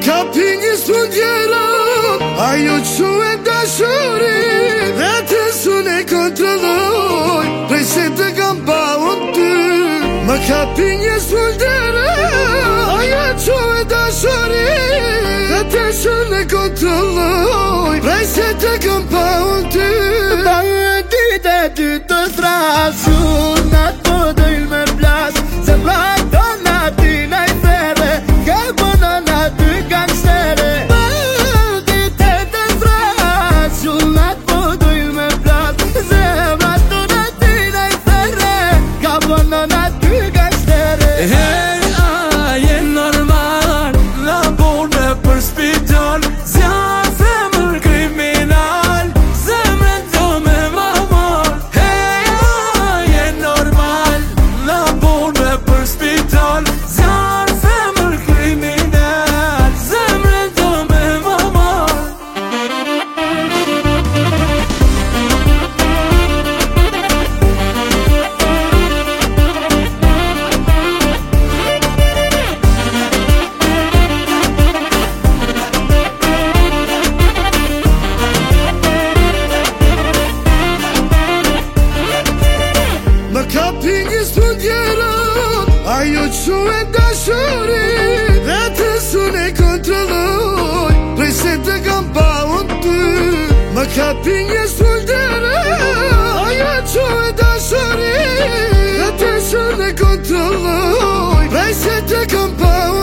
capin e studieram ajo që e dashurin dhe të sune kontrolloj prej se të kam pa unë ty. Më capin e studieram ajo që e dashurin dhe të sune kontrolloj prej se të kam pa unë ty. Bandite ty të trashun atë po dojnë me plas se vajton aty na i fere ka bonon aty gangstere. Bandite të trashun atë po dojnë me plas se vajton aty na i fere ka bonon aty gangstere. Hey, a je normal na bune për spital zjarë femër kriminal zemrën do me mamar. Hey, a je normal na bune për spital zjarë femër kriminal zemrën do me mamar. Më capin e studieram ajo që e dashurin dhe të sune kontrolloj prej se të kam pa unë ty. Më capin e studieram ajo që e dashurin dhe të sune kontrolloj prej se të kam pa unë ty.